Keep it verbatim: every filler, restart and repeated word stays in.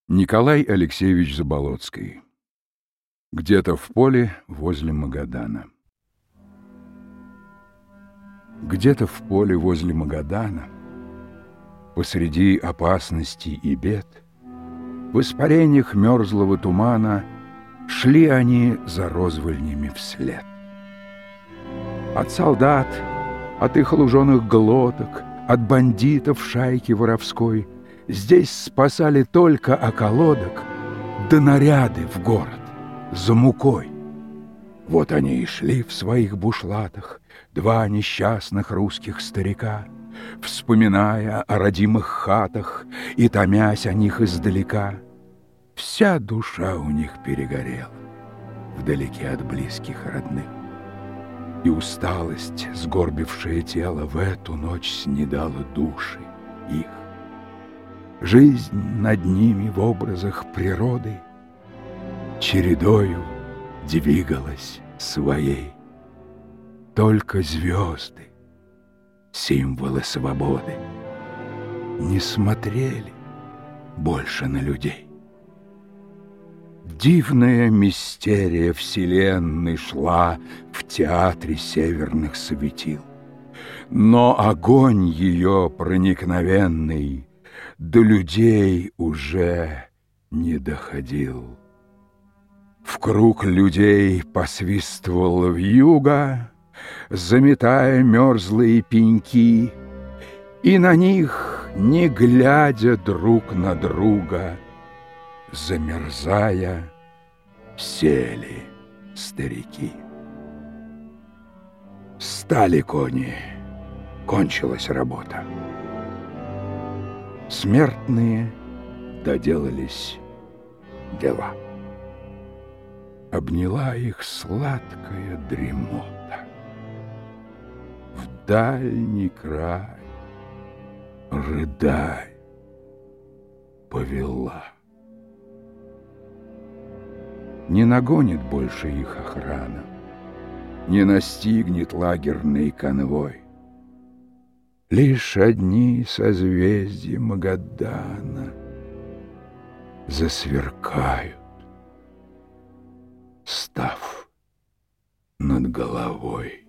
Николай Алексеевич Заболоцкий. Где-то в поле возле Магадана. Где-то в поле возле Магадана, посреди опасностей и бед, в испарениях мерзлого тумана шли они за розвольнями вслед. От солдат, от их луженых глоток, от бандитов шайки воровской здесь спасали только околоток да наряды в город за мукой. Вот они и шли в своих бушлатах, два несчастных русских старика, вспоминая о родимых хатах и томясь о них издалека. Вся душа у них перегорела вдалеке от близких родных, и усталость, сгорбившая тело, в эту ночь снедала души их. Жизнь над ними в образах природы чередою двигалась своей. Только звезды, символы свободы, не смотрели больше на людей. Дивная мистерия вселенной шла в театре северных светил, но огонь ее проникновенный до людей уже не доходил. В круг людей посвистывала вьюга, заметая мерзлые пеньки, и на них, не глядя друг на друга, замерзая, сели старики. Стали кони, кончилась работа. Смертные доделались дела. Обняла их сладкая дремота. В дальний край, рыдай, повела. Не нагонит больше их охрана, не настигнет лагерный конвой. Лишь одни созвездия Магадана засверкают, став над головой.